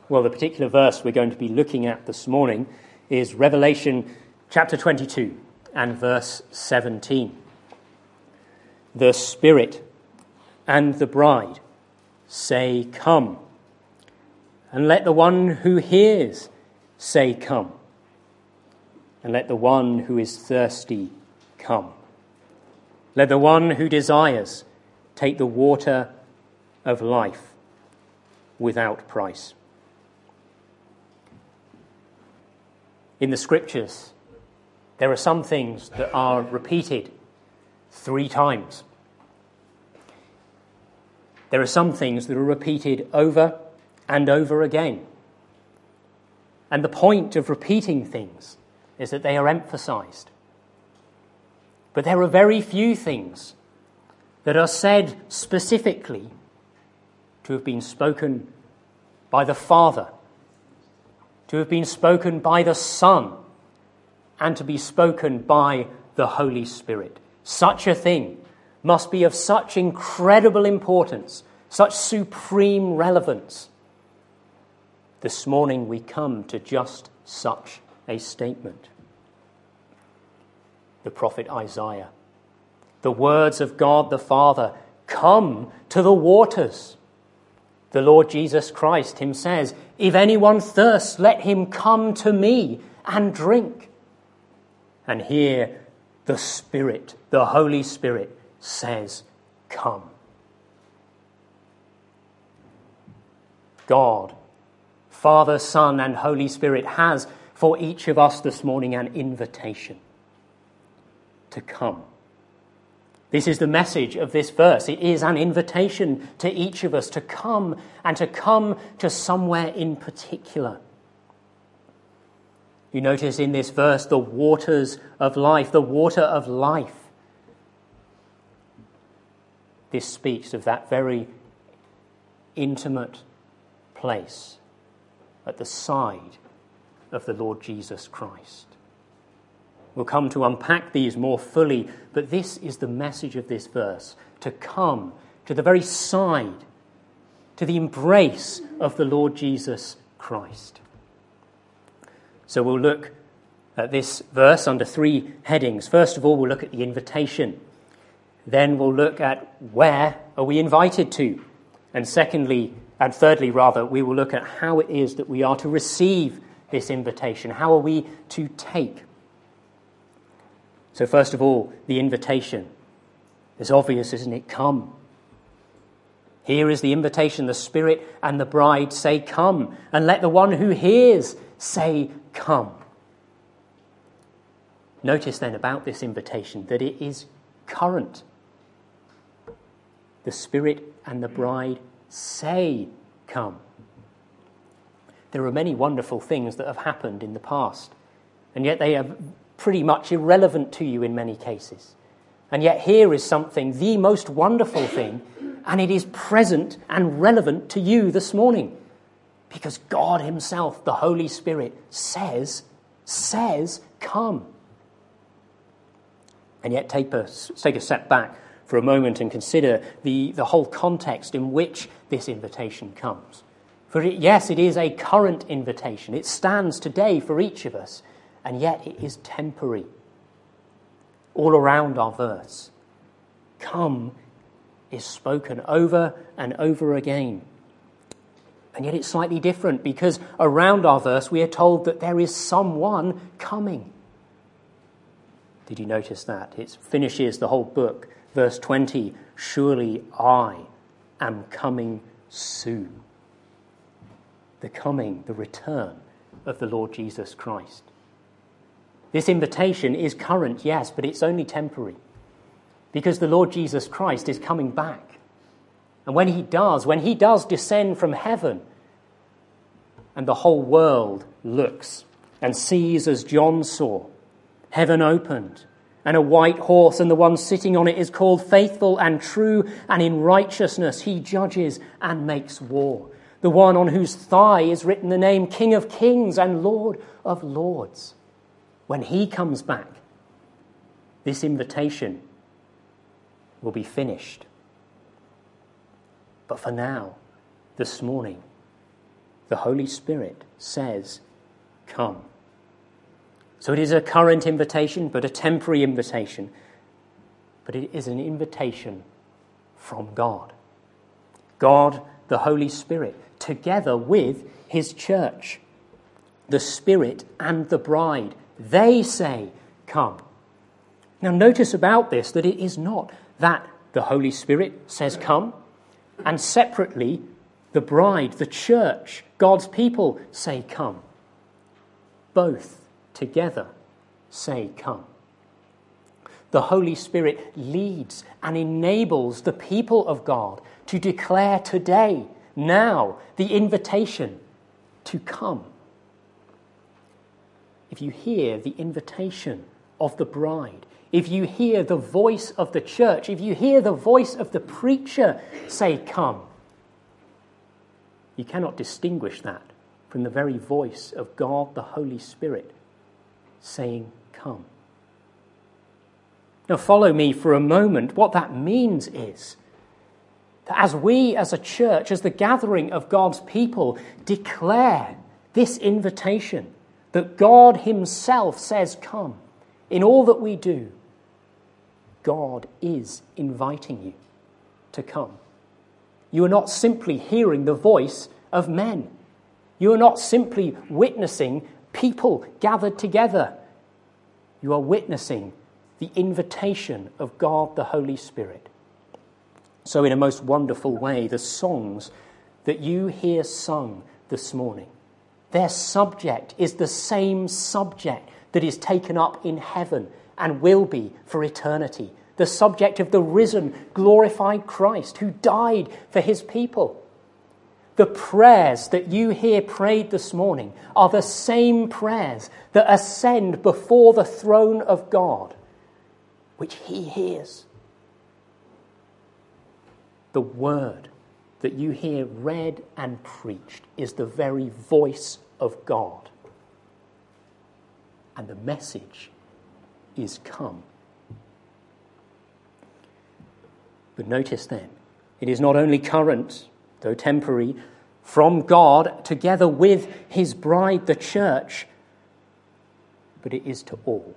Well, the particular verse we're going to be looking at this morning is Revelation chapter 22 and verse 17. The Spirit and the bride say, "Come." And let the one who hears say, "Come." And let the one who is thirsty come. Let the one who desires take the water of life without price. In the Scriptures, there are some things that are repeated 3 times. There are some things that are repeated over and over again. And the point of repeating things is that they are emphasized. But there are very few things that are said specifically to have been spoken by the Father, to have been spoken by the Son, and to be spoken by the Holy Spirit. Such a thing must be of such incredible importance, such supreme relevance. This morning we come to just such a statement. The prophet Isaiah, the words of God the Father, "Come to the waters." The Lord Jesus Christ, him says, "If anyone thirsts, let him come to me and drink." And here the Spirit, the Holy Spirit, says, "Come." God, Father, Son, and Holy Spirit has for each of us this morning an invitation to come. This is the message of this verse. It is an invitation to each of us to come, and to come to somewhere in particular. You notice in this verse the waters of life, the water of life. This speaks of that very intimate place at the side of the Lord Jesus Christ. We'll come to unpack these more fully, but this is the message of this verse, to come to the very side, to the embrace of the Lord Jesus Christ. So we'll look at this verse under 3 headings. First of all, we'll look at the invitation. Then we'll look at where are we invited to. And thirdly, we will look at how it is that we are to receive this invitation. How are we to take? So first of all, the invitation. It's obvious, isn't it? Come. Here is the invitation. The Spirit and the bride say, "Come." And let the one who hears say, "Come." Notice then about this invitation that it is current. The Spirit and the bride say, "Come." There are many wonderful things that have happened in the past, and yet they are pretty much irrelevant to you in many cases. And yet here is something, the most wonderful thing, and it is present and relevant to you this morning. Because God himself, the Holy Spirit, says, "Come." And yet take a step back for a moment and consider the whole context in which this invitation comes. For it is a current invitation. It stands today for each of us, and yet it is temporary. All around our verse, "Come" is spoken over and over again. And yet it's slightly different, because around our verse we are told that there is someone coming. Did you notice that? It finishes the whole book. Verse 20, "Surely I am coming soon." The coming, the return of the Lord Jesus Christ. This invitation is current, yes, but it's only temporary. Because the Lord Jesus Christ is coming back. And when he does descend from heaven, and the whole world looks and sees as John saw, heaven opened, and a white horse, and the one sitting on it is called Faithful and True, and in righteousness he judges and makes war. The one on whose thigh is written the name King of Kings and Lord of Lords. When he comes back, this invitation will be finished. But for now, this morning, the Holy Spirit says, come. So it is a current invitation, but a temporary invitation. But it is an invitation from God. God, the Holy Spirit, together with his church. The Spirit and the bride, they say, come. Now notice about this that it is not that the Holy Spirit says come, and separately the bride, the church, God's people say come. Both together say come. The Holy Spirit leads and enables the people of God to declare today, now, the invitation to come. If you hear the invitation of the bride, if you hear the voice of the church, if you hear the voice of the preacher say come, you cannot distinguish that from the very voice of God, the Holy Spirit, saying come. Now follow me for a moment. What that means is that as we as a church, as the gathering of God's people, declare this invitation that God himself says come, in all that we do, God is inviting you to come. You are not simply hearing the voice of men. You are not simply witnessing people gathered together. You are witnessing the invitation of God the Holy Spirit. So in a most wonderful way, the songs that you hear sung this morning, their subject is the same subject that is taken up in heaven and will be for eternity. The subject of the risen, glorified Christ who died for his people. The prayers that you hear prayed this morning are the same prayers that ascend before the throne of God, which he hears. The word that you hear read and preached is the very voice of God. And the message is come. But notice then, it is not only current, though temporary, from God together with his bride, the church, but it is to all.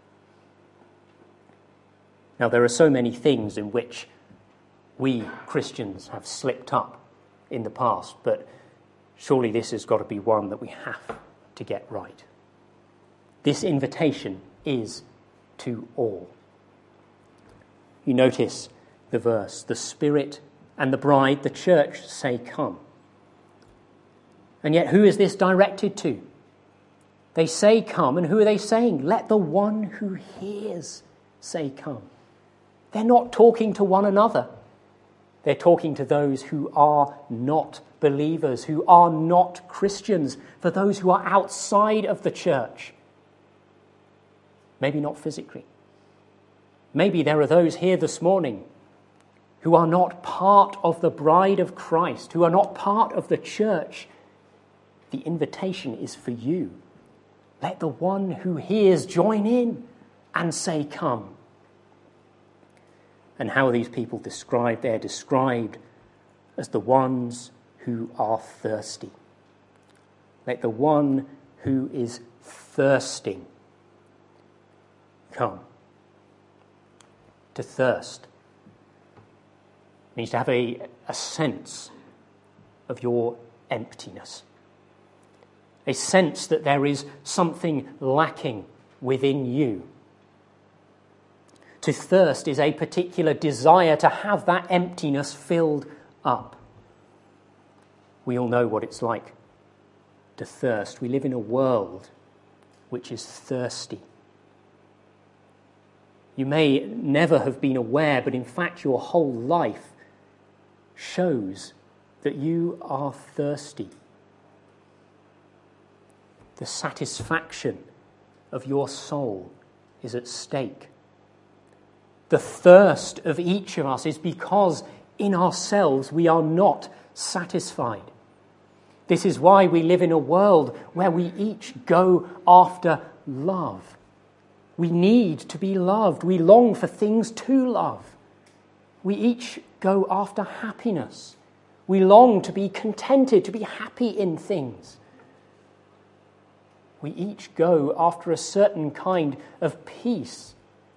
Now, there are so many things in which we Christians have slipped up in the past, but surely this has got to be one that we have to get right. This invitation is to all. You notice the verse, the Spirit and the bride, the church, say come. And yet who is this directed to? They say come, and who are they saying? Let the one who hears say come. They're not talking to one another. They're talking to those who are not believers, who are not Christians, for those who are outside of the church. Maybe not physically. Maybe there are those here this morning who are not part of the bride of Christ, who are not part of the church. The invitation is for you. Let the one who hears join in and say, come. And how are these people described? They're described as the ones who are thirsty. Let the one who is thirsting come. To thirst means to have a sense of your emptiness. A sense that there is something lacking within you. To thirst is a particular desire to have that emptiness filled up. We all know what it's like to thirst. We live in a world which is thirsty. You may never have been aware, but in fact your whole life shows that you are thirsty. The satisfaction of your soul is at stake. The thirst of each of us is because in ourselves we are not satisfied. This is why we live in a world where we each go after love. We need to be loved. We long for things to love. We each go after happiness. We long to be contented, to be happy in things. We each go after a certain kind of peace.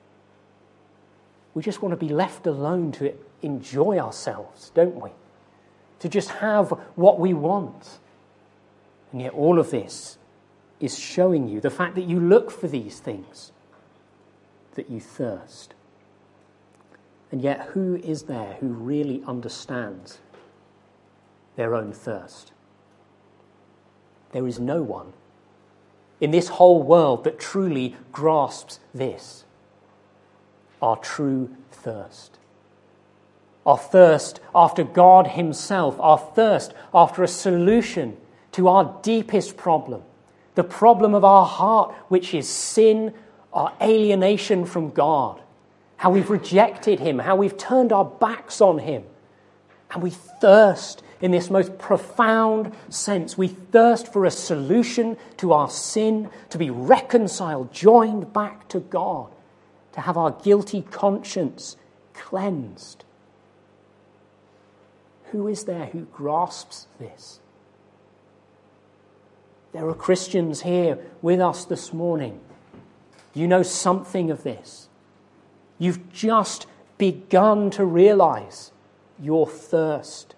We just want to be left alone to enjoy ourselves, don't we? To just have what we want. And yet all of this is showing you the fact that you look for these things, that you thirst. And yet who is there who really understands their own thirst? There is no one in this whole world that truly grasps this, our true thirst. Our thirst after God himself, our thirst after a solution to our deepest problem, the problem of our heart, which is sin, our alienation from God, how we've rejected him, how we've turned our backs on him. And we thirst in this most profound sense. We thirst for a solution to our sin, to be reconciled, joined back to God, to have our guilty conscience cleansed. Who is there who grasps this? There are Christians here with us this morning. You know something of this. You've just begun to realize your thirst.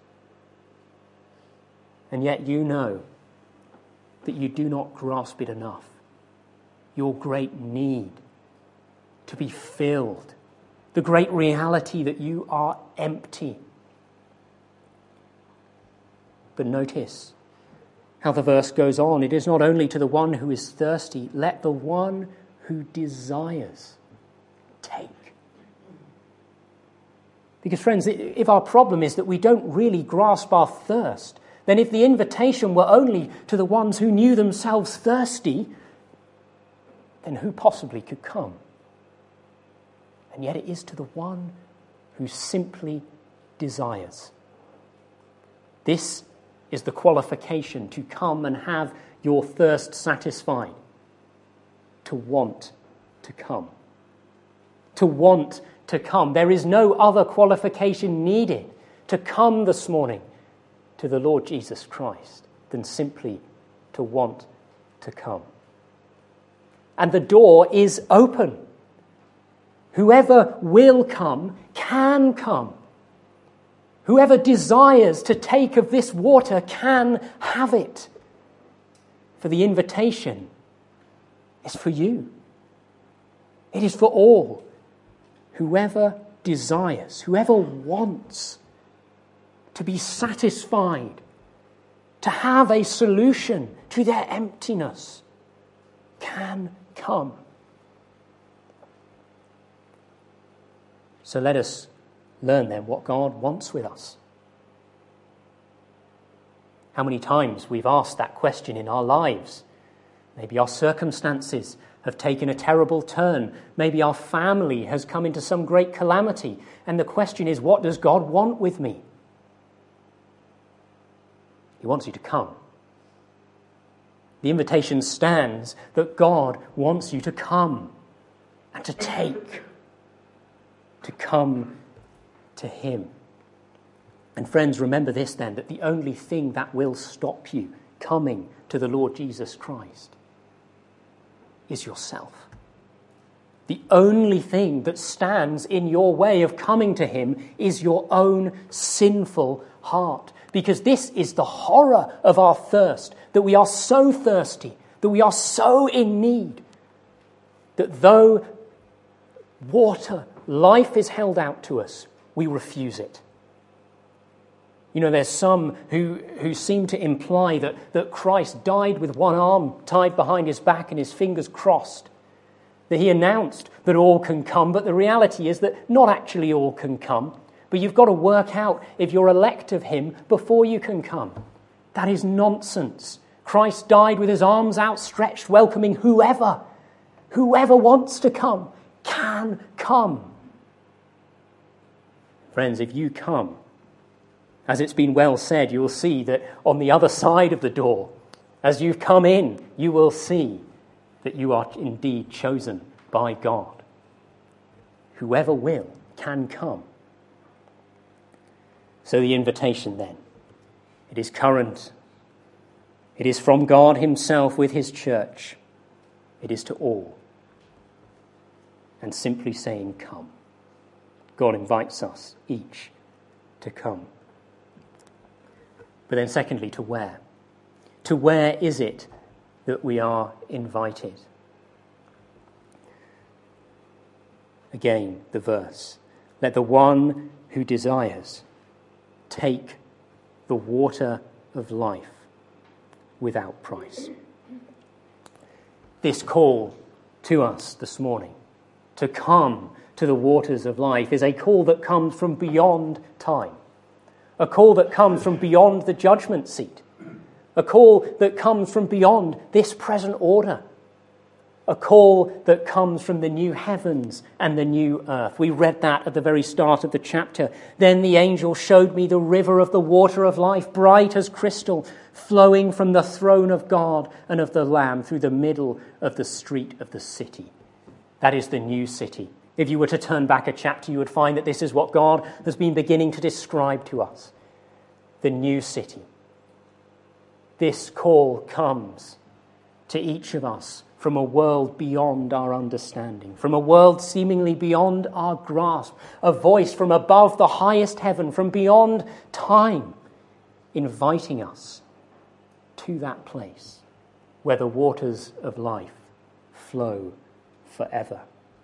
And yet you know that you do not grasp it enough. Your great need to be filled. The great reality that you are empty. But notice how the verse goes on. It is not only to the one who is thirsty, let the one who desires take. Because friends, if our problem is that we don't really grasp our thirst, then if the invitation were only to the ones who knew themselves thirsty, then who possibly could come? And yet it is to the one who simply desires. This is the qualification to come and have your thirst satisfied. To want to come. To want to come. There is no other qualification needed to come this morning to the Lord Jesus Christ than simply to want to come. And the door is open. Whoever will come can come. Whoever desires to take of this water can have it. For the invitation is for you. It is for all. Whoever desires, whoever wants to be satisfied, to have a solution to their emptiness, can come. So let us learn then what God wants with us. How many times we've asked that question in our lives. Maybe our circumstances have taken a terrible turn. Maybe our family has come into some great calamity. And the question is, what does God want with me? He wants you to come. The invitation stands that God wants you to come and to take, to come to him. And friends, remember this then, that the only thing that will stop you coming to the Lord Jesus Christ is yourself. The only thing that stands in your way of coming to him is your own sinful heart. Because this is the horror of our thirst, that we are so thirsty, that we are so in need, that though water, life is held out to us, we refuse it. You know, there's some who seem to imply that Christ died with one arm tied behind his back and his fingers crossed. That he announced that all can come, but the reality is that not actually all can come. But you've got to work out if you're elect of him before you can come. That is nonsense. Christ died with his arms outstretched, welcoming whoever wants to come, can come. Friends, if you come, as it's been well said, you will see that on the other side of the door, as you've come in, you will see that you are indeed chosen by God. Whoever will can come. So the invitation then It is current. It is from God himself with his church. It is to all. And simply saying, come. God invites us each to come. But then secondly, to where? To where is it that we are invited? Again, the verse. Let the one who desires take the water of life without price. This call to us this morning to come to the waters of life is a call that comes from beyond time, a call that comes from beyond the judgment seat, a call that comes from beyond this present order, a call that comes from the new heavens and the new earth. We read that at the very start of the chapter. Then the angel showed me the river of the water of life, bright as crystal, flowing from the throne of God and of the Lamb through the middle of the street of the city. That is the new city. If you were to turn back a chapter, you would find that this is what God has been beginning to describe to us. The new city. This call comes to each of us from a world beyond our understanding, from a world seemingly beyond our grasp, a voice from above the highest heaven, from beyond time, inviting us to that place where the waters of life flow forever.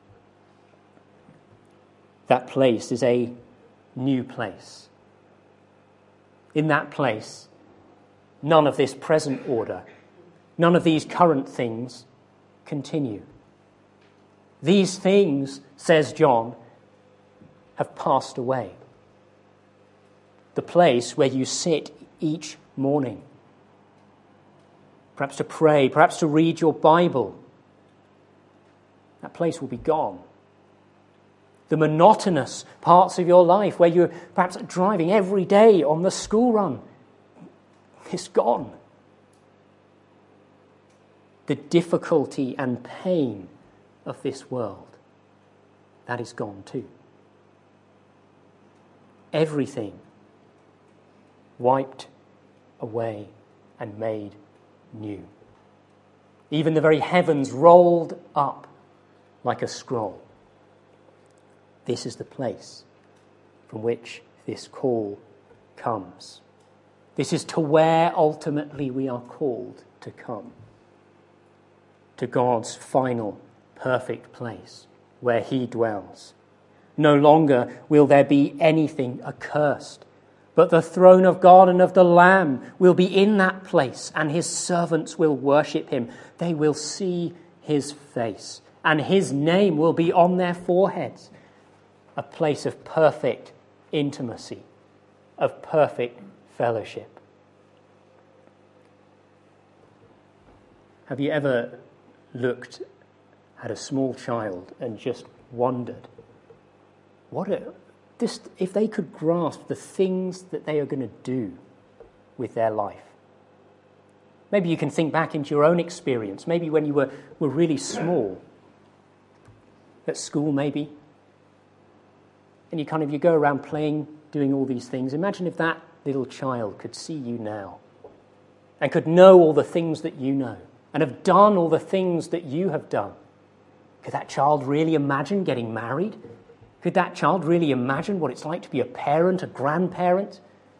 That place is a new place. In that place, none of this present order, none of these current things continue. These things, says John, have passed away. The place where you sit each morning, perhaps to pray, perhaps to read your Bible, that place will be gone. The monotonous parts of your life where you're perhaps driving every day on the school run, it's gone. The difficulty and pain of this world, that is gone too. Everything wiped away and made new. Even the very heavens rolled up like a scroll. This is the place from which this call comes. This is to where ultimately we are called to come. To God's final, perfect place where he dwells. No longer will there be anything accursed, but the throne of God and of the Lamb will be in that place, and his servants will worship him. They will see his face, and his name will be on their foreheads. A place of perfect intimacy, of perfect fellowship. Have you ever looked at a small child and just wondered if they could grasp the things that they are going to do with their life? Maybe you can think back into your own experience, maybe when you were really small, at school maybe, and you go around playing, doing all these things. Imagine if that little child could see you now and could know all the things that you know and have done all the things that you have done. Could that child really imagine getting married? Could that child really imagine what it's like to be a parent, a grandparent?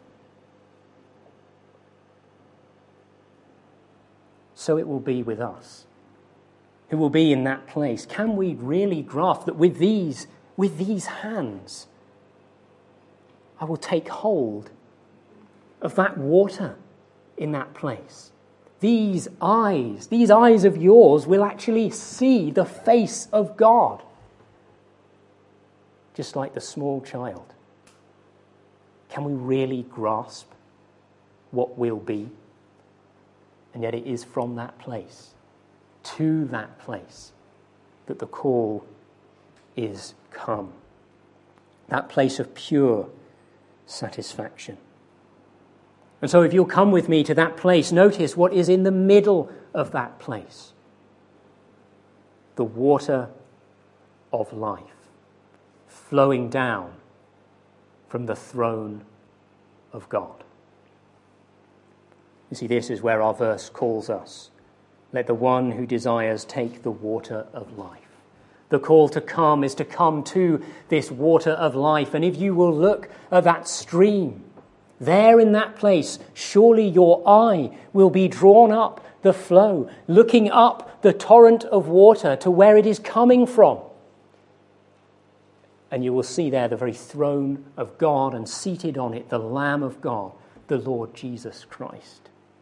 So it will be with us, who will be in that place. Can we really grasp that with these hands, I will take hold of that water in that place? These eyes of yours will actually see the face of God, just like the small child. Can we really grasp what will be? And yet it is from that place, to that place, that the call is come. That place of pure satisfaction. And so if you'll come with me to that place, notice what is in the middle of that place. The water of life flowing down from the throne of God. You see, this is where our verse calls us. Let the one who desires take the water of life. The call to come is to come to this water of life. And if you will look at that stream, there in that place, surely your eye will be drawn up the flow, looking up the torrent of water to where it is coming from. And you will see there the very throne of God, and seated on it the Lamb of God, the Lord Jesus Christ.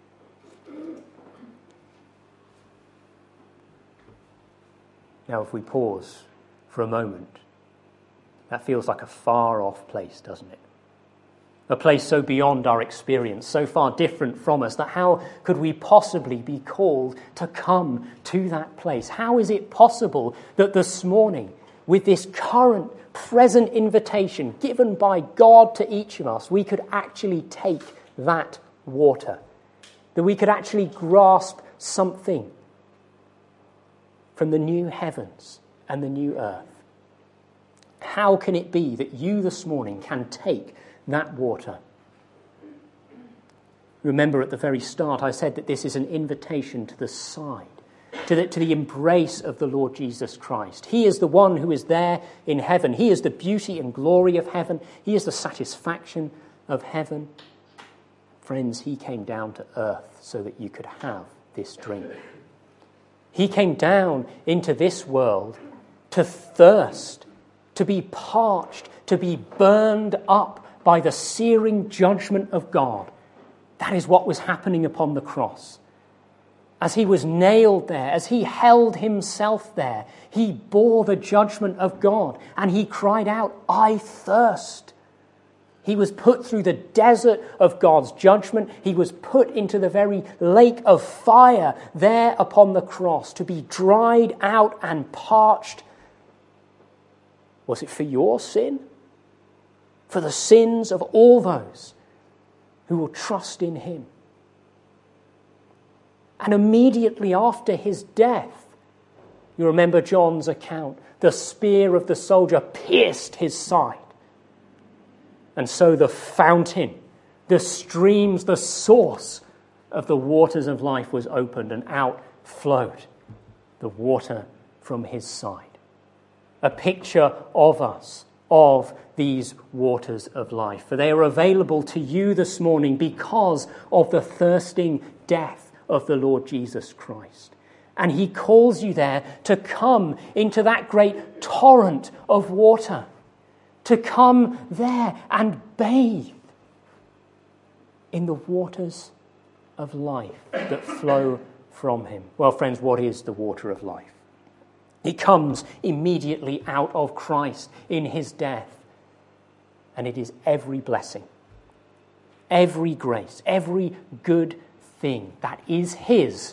Now, if we pause for a moment, that feels like a far-off place, doesn't it? A place so beyond our experience, so far different from us, that how could we possibly be called to come to that place? How is it possible that this morning, with this current, present invitation given by God to each of us, we could actually take that water, that we could actually grasp something from the new heavens and the new earth? How can it be that you this morning can take that water? Remember, at the very start, I said that this is an invitation to the side, to the embrace of the Lord Jesus Christ. He is the one who is there in heaven. He is the beauty and glory of heaven. He is the satisfaction of heaven. Friends, he came down to earth so that you could have this drink. He came down into this world to thirst, to be parched, to be burned up by the searing judgment of God. That is what was happening upon the cross. As he was nailed there, as he held himself there, he bore the judgment of God, and he cried out, "I thirst." He was put through the desert of God's judgment. He was put into the very lake of fire there upon the cross to be dried out and parched. Was it for your sin? For the sins of all those who will trust in him. And immediately after his death, you remember John's account, the spear of the soldier pierced his side. And so the fountain, the streams, the source of the waters of life was opened, and out flowed the water from his side. A picture of us, of these waters of life. For they are available to you this morning because of the thirsting death of the Lord Jesus Christ. And he calls you there to come into that great torrent of water, to come there and bathe in the waters of life that flow from him. Well, friends, what is the water of life? It comes immediately out of Christ in his death. And it is every blessing, every grace, every good thing that is his,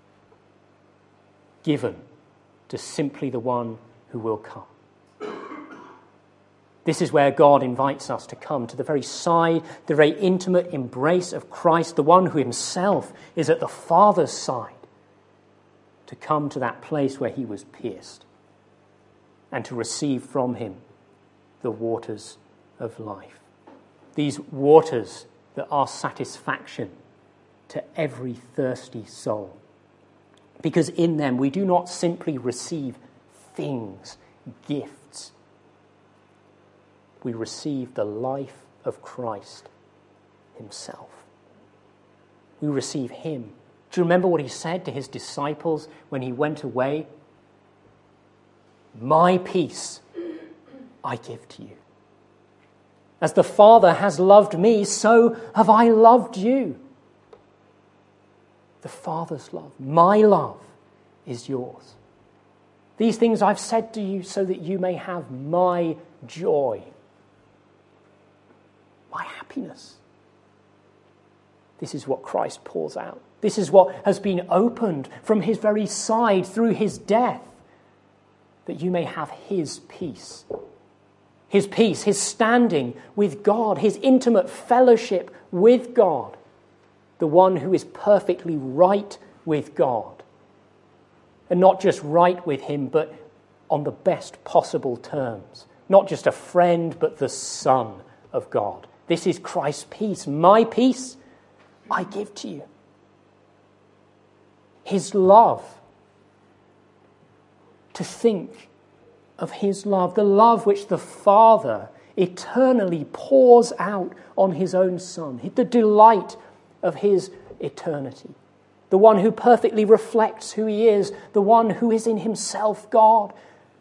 given to simply the one who will come. This is where God invites us to come, to the very side, the very intimate embrace of Christ, the one who himself is at the Father's side, to come to that place where he was pierced and to receive from him the waters of life. These waters that are satisfaction to every thirsty soul. Because in them we do not simply receive things, gifts. We receive the life of Christ himself. We receive him. Do you remember what he said to his disciples when he went away? "My peace I give to you. As the Father has loved me, so have I loved you." The Father's love, my love, is yours. These things I've said to you so that you may have my joy, my happiness. This is what Christ pours out. This is what has been opened from his very side through his death, that you may have his peace. His peace, his standing with God, his intimate fellowship with God, the one who is perfectly right with God. And not just right with him, but on the best possible terms. Not just a friend, but the Son of God. This is Christ's peace. My peace I give to you. his love. To think of his love, the love which the Father eternally pours out on his own Son, the delight of his eternity, the one who perfectly reflects who he is, the one who is in himself God.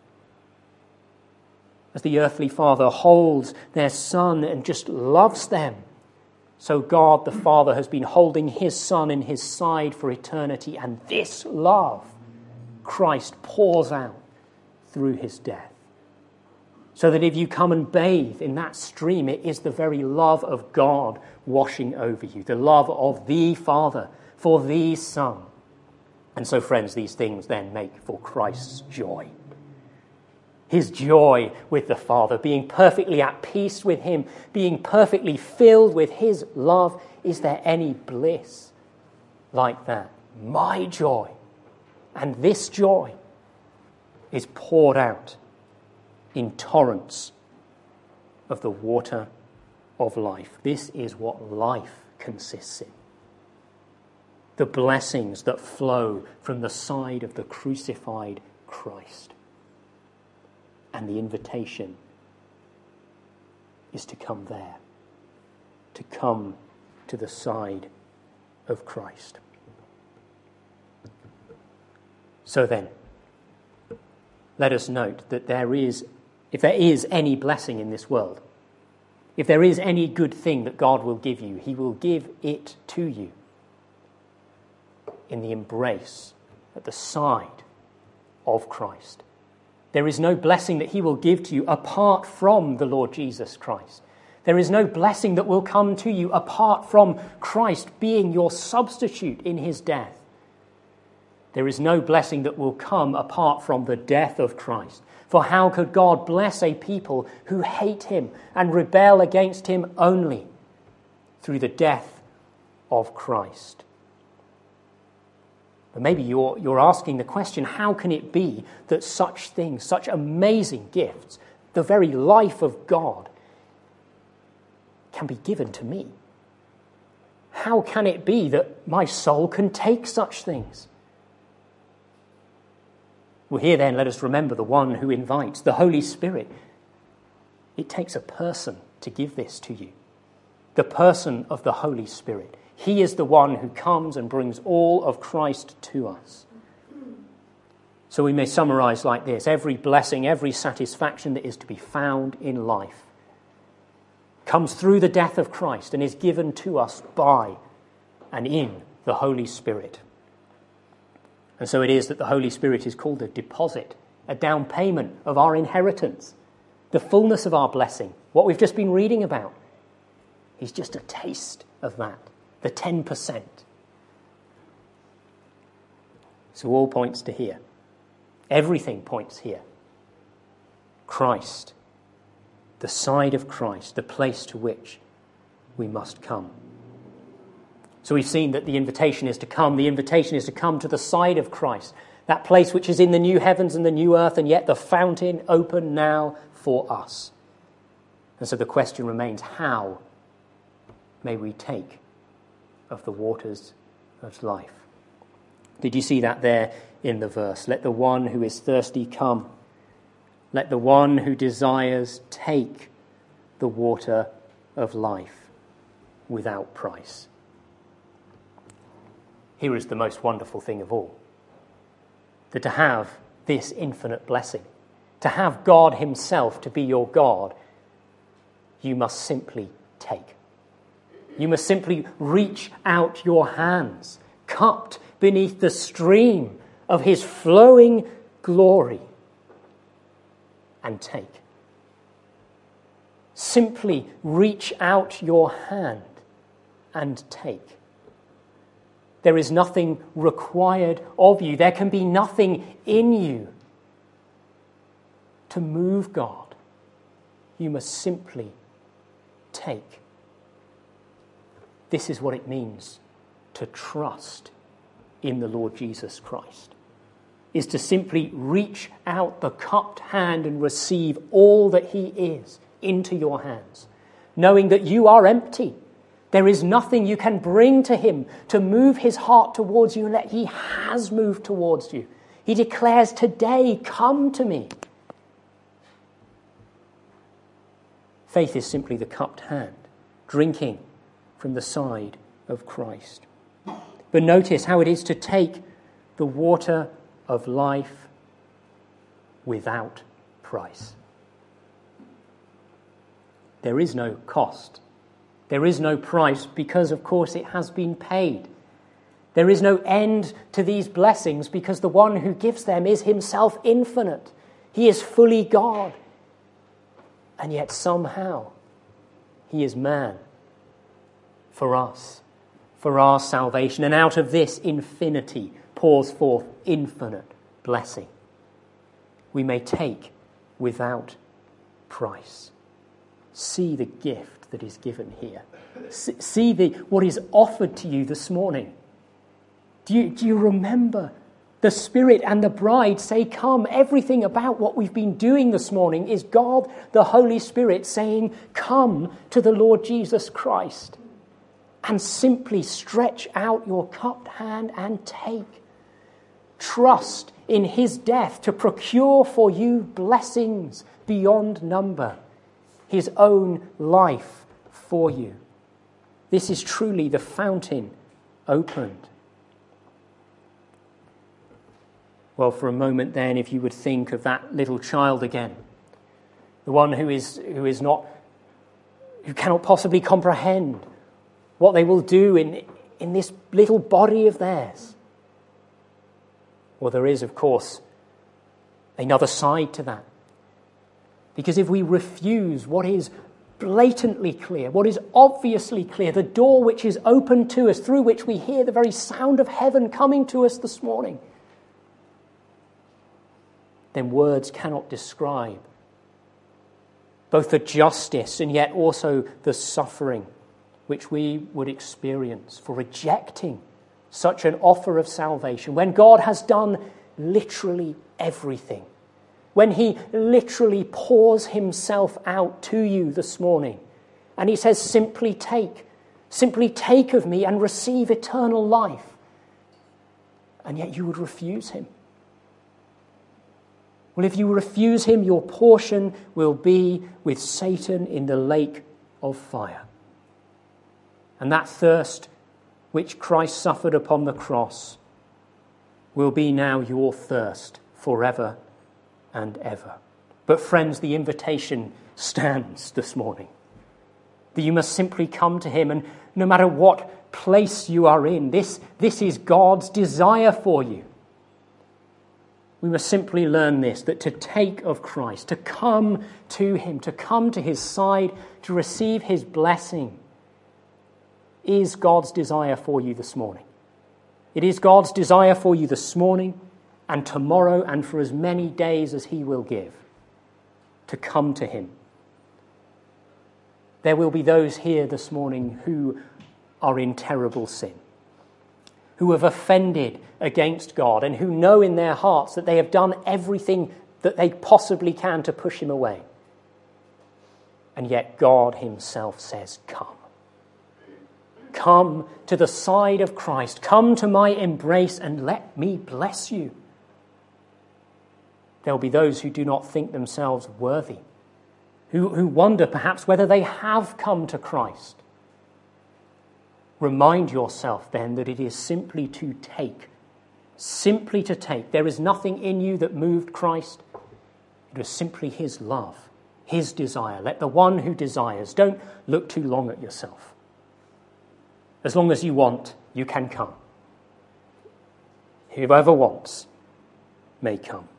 As the earthly father holds their son and just loves them, so God the Father has been holding his Son in his side for eternity, and this love Christ pours out through his death. So that if you come and bathe in that stream, it is the very love of God washing over you, the love of the Father for the Son. And so, friends, these things then make for Christ's joy. His joy with the Father, being perfectly at peace with him, being perfectly filled with his love. Is there any bliss like that? My joy, and this joy, is poured out in torrents of the water of life. This is what life consists in. The blessings that flow from the side of the crucified Christ. And the invitation is to come there, to come to the side of Christ. So then, let us note that if there is any blessing in this world, if there is any good thing that God will give you, he will give it to you in the embrace at the side of Christ. There is no blessing that he will give to you apart from the Lord Jesus Christ. There is no blessing that will come to you apart from Christ being your substitute in his death. There is no blessing that will come apart from the death of Christ. For how could God bless a people who hate him and rebel against him only through the death of Christ? But maybe you're asking the question, how can it be that such things, such amazing gifts, the very life of God, can be given to me? How can it be that my soul can take such things? Well, here then, let us remember the one who invites, the Holy Spirit. It takes a person to give this to you. The person of the Holy Spirit. He is the one who comes and brings all of Christ to us. So we may summarize like this: every blessing, every satisfaction that is to be found in life comes through the death of Christ and is given to us by and in the Holy Spirit. And so it is that the Holy Spirit is called a deposit, a down payment of our inheritance, the fullness of our blessing, what we've just been reading about. He's just a taste of that, the 10%. So all points to here. Everything points here. Christ, the side of Christ, the place to which we must come. So we've seen that the invitation is to come. The invitation is to come to the side of Christ, that place which is in the new heavens and the new earth, and yet the fountain open now for us. And so the question remains, how may we take of the waters of life? Did you see that there in the verse? Let the one who is thirsty come. Let the one who desires take the water of life without price. Here is the most wonderful thing of all, that to have this infinite blessing, to have God himself to be your God, you must simply take. You must simply reach out your hands, cupped beneath the stream of his flowing glory, and take. Simply reach out your hand and take. There is nothing required of you. There can be nothing in you to move God. You must simply take. This is what it means to trust in the Lord Jesus Christ, is to simply reach out the cupped hand and receive all that he is into your hands, knowing that you are empty, There is nothing you can bring to him to move his heart towards you, and that he has moved towards you. He declares, today, come to me. Faith is simply the cupped hand, drinking from the side of Christ. But notice how it is to take the water of life without price. There is no cost. There is no price because, of course, it has been paid. There is no end to these blessings because the one who gives them is himself infinite. He is fully God. And yet somehow he is man for us, for our salvation. And out of this infinity pours forth infinite blessing. We may take without price. See the gift that is given here. See what is offered to you this morning. Do you remember? The Spirit and the bride say, come. Everything about what we've been doing this morning is God, the Holy Spirit, saying, come to the Lord Jesus Christ. And simply stretch out your cupped hand and take. Trust in his death to procure for you blessings beyond number. His own life for you. This is truly the fountain opened. Well, for a moment then, if you would think of that little child again, the one who cannot possibly comprehend what they will do in this little body of theirs. Well, there is, of course, another side to that. Because if we refuse what is blatantly clear, what is obviously clear, the door which is open to us, through which we hear the very sound of heaven coming to us this morning, then words cannot describe both the justice and yet also the suffering which we would experience for rejecting such an offer of salvation, when God has done literally everything, when he literally pours himself out to you this morning, and he says, simply take of me and receive eternal life, and yet you would refuse him. Well, if you refuse him, your portion will be with Satan in the lake of fire. And that thirst which Christ suffered upon the cross will be now your thirst forever and ever. But friends, the invitation stands this morning. That you must simply come to him, and no matter what place you are in, this is God's desire for you. We must simply learn this, that to take of Christ, to come to him, to come to his side, to receive his blessing, is God's desire for you this morning. It is God's desire for you this morning and tomorrow and for as many days as he will give, to come to him. There will be those here this morning who are in terrible sin, who have offended against God and who know in their hearts that they have done everything that they possibly can to push him away. And yet God himself says, come. Come to the side of Christ. Come to my embrace and let me bless you. There will be those who do not think themselves worthy, who wonder perhaps whether they have come to Christ. Remind yourself then that it is simply to take. Simply to take. There is nothing in you that moved Christ. It was simply his love, his desire. Let the one who desires, don't look too long at yourself. As long as you want, you can come. Whoever wants may come.